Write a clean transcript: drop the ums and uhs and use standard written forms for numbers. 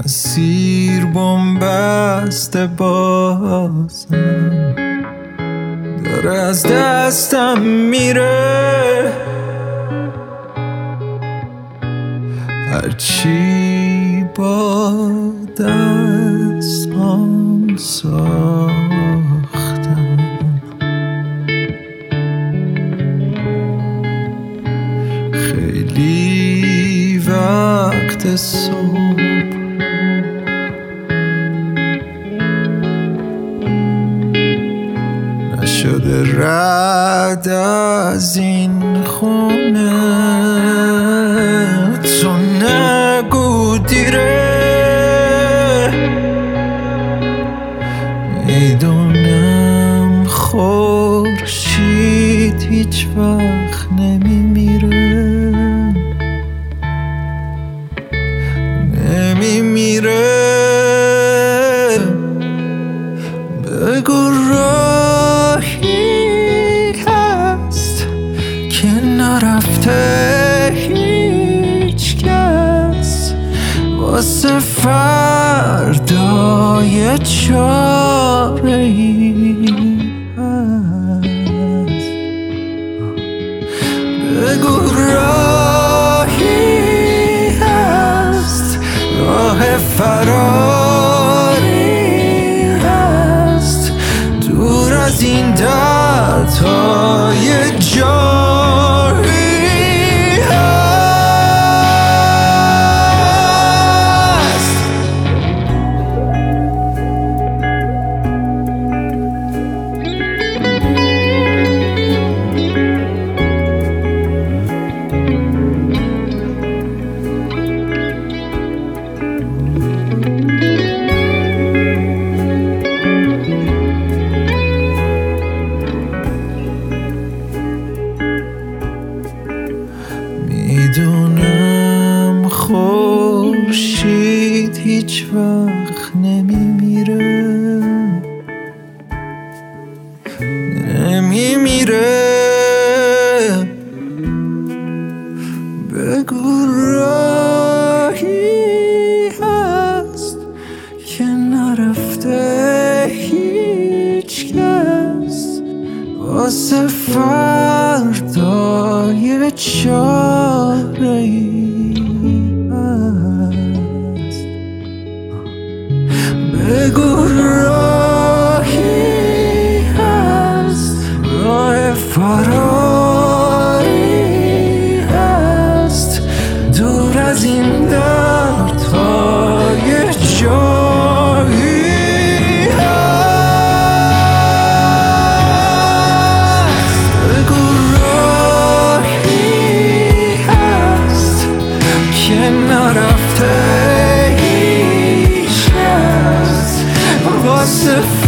مسیر بن‌بسته بازم داره از دستم میره، هرچی با دستام ساختم خیلی وقت صبح نشده رد از این خونه، تو نگو دیره، میدونم خورشید هیچ وقت نمیمیره، نمیمیره. بگو راهی هست که نرفته هیچ کس، واسه فردای چاره‌ای هست. بگو راهی هست، راه فراری هست، دور از این دردهای جاری هست. میدونم خورشید هیچ وقت نمیمیره، نمیمیره. بگو راهی هست که نرفته هیچ کس، واسه فردای چاره‌ای هست. بگو راهی هست، راه فراری هست، دور از این دردهای جاری هست. بگو راهی هست که نرفته هیچ کس، واسه